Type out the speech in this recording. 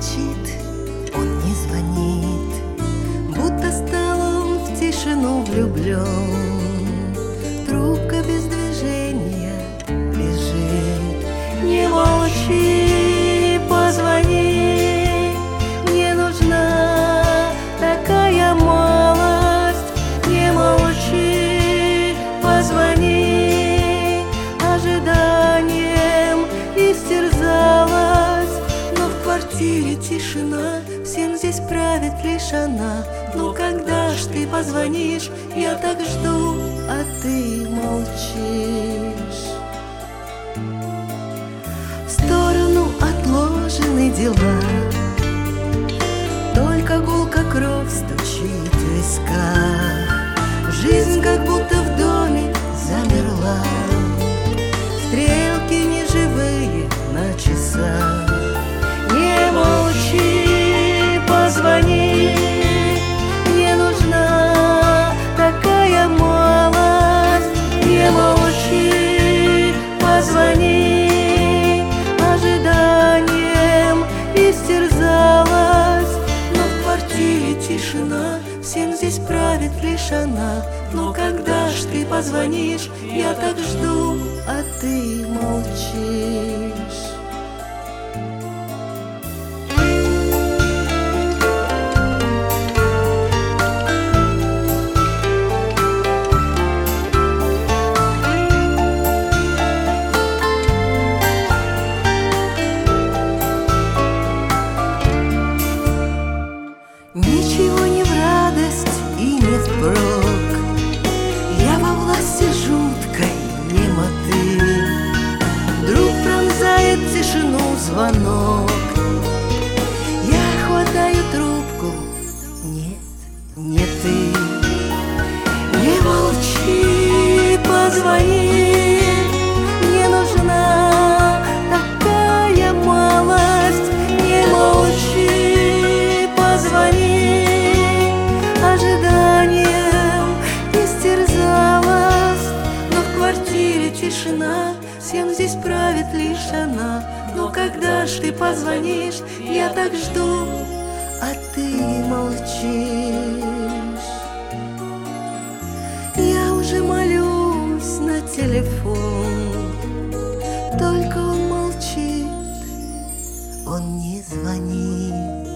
молчит, он не звонит, будто стал он в тишину влюблен. Трубка без движения лежит. Не молчи, позвони, мне нужна такая малость. Не молчи, позвони, ожиданием истерзалась. Но в квартире тишина, всем здесь правит лишь она. Но когда ж ты позвонишь, я так жду, а ты молчишь. В сторону отложены дела, только гулко кровь стучит в висках. Жизнь как будто в доме замерла, стрелки неживые на часах. Не молчи, позвони, мне нужна такая малость. Не молчи, позвони, ожиданием истерзалась. Но в квартире тишина, всем здесь правит лишь она. Но когда ж ты позвонишь, я так жду, а ты молчишь. Ничего не в радость и не впрок, я во власти жуткой немоты. Вдруг пронзает тишину звонок, я хватаю трубку, нет, не ты. Не молчи, позвони, мне нужна такая малость. Не молчи, позвони, ожиданием истерзалась. Но в квартире тишина, всем здесь правит лишь она. Но когда ж ты позвонишь, я так жду, а ты молчишь. Я уже молюсь на телефон, только он молчит, он не звонит.